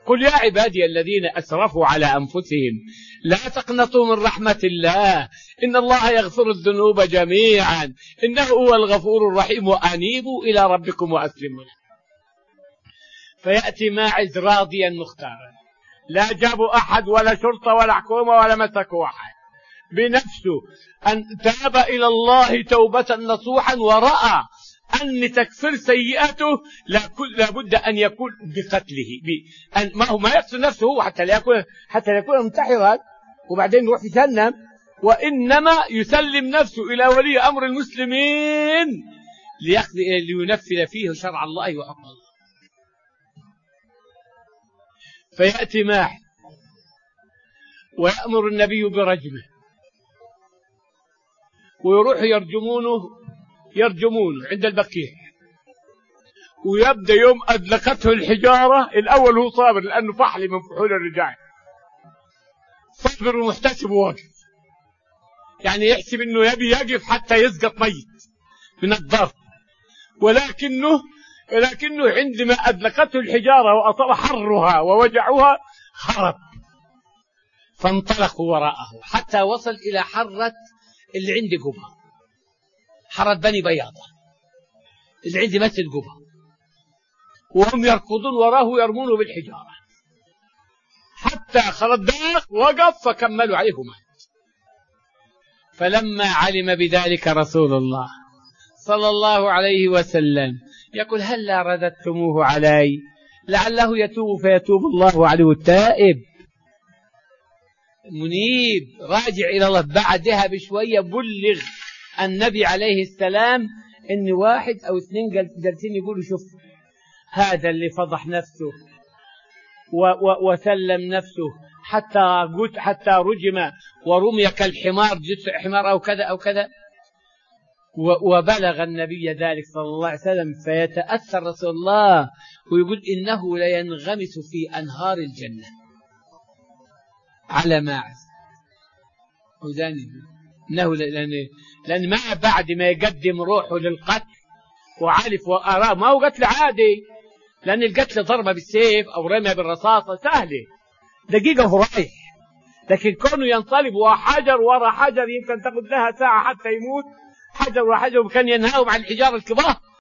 قل يا عبادي الذين أسرفوا على أنفسهم لا تقنطوا من رحمة الله إن الله يغفر الذنوب جميعا إنه هو الغفور الرحيم وأنيبوا إلى ربكم وأسلموا له. فيأتي ماعز راضيا مختارا، لا جابوا أحد ولا شرطة ولا حكومة ولا مسكوا أحد، بنفسه أن تاب إلى الله توبة نصوحا ورأى أن تكفر سيئته لابد أن يكون بقتله ما هو ما يقتل نفسه هو حتى لا يكون منتحرا وبعدين يروح يسلم، وإنما يسلم نفسه إلى ولي أمر المسلمين لينفذ فيه شرع الله وحكم الله. فيأتي ماعز ويأمر النبي برجمه، ويروح يرجمونه عند البقيع، ويبدأ يوم أدلقته الحجارة. الأول هو صابر لأنه فحل من فحول الرجال، صابر ومحتسب وواقف، يعني يحسب أنه يبي يقف حتى يسقط ميت من الضرب، ولكنه عندما أدلقته الحجارة وأطال حرها ووجعها هرب، فانطلقوا وراءه حتى وصل إلى حرة اللي عند قبة، حرة بني بياضة اللي عند مسجد قبة، وهم يركضون وراه ويرمونه بالحجارة حتى خرداق وقف فكملوا عليه مات. فلما علم بذلك رسول الله صلى الله عليه وسلم يقول هلا رددتموه علي لعله يتوب فيتوب الله عليه التائب منيب راجع إلى الله. بعدها بشوية بلغ النبي عليه السلام إن واحد أو اثنين جالسين يقولوا شوف هذا اللي فضح نفسه وسلم نفسه حتى رجم ورمي كالحمار جثة حمار أو كذا أو كذا. وبلغ النبي ذلك صلى الله عليه وسلم فيتأثر رسول الله ويقول إنه لينغمس في أنهار الجنة على ماعز. إنه لأن ما بعد ما يقدم روحه للقتل وعرف وأراه ما هو قتل عادي، لأن القتل ضربة بالسيف أو رمى بالرصاصة سهلة دقيقة ورايح، لكن كونه ينصلب وحجر ورا حجر يمكن تأخذ لها ساعة حتى يموت، حجر وحجر، وكان ينهاهم عن الحجارة الكبار.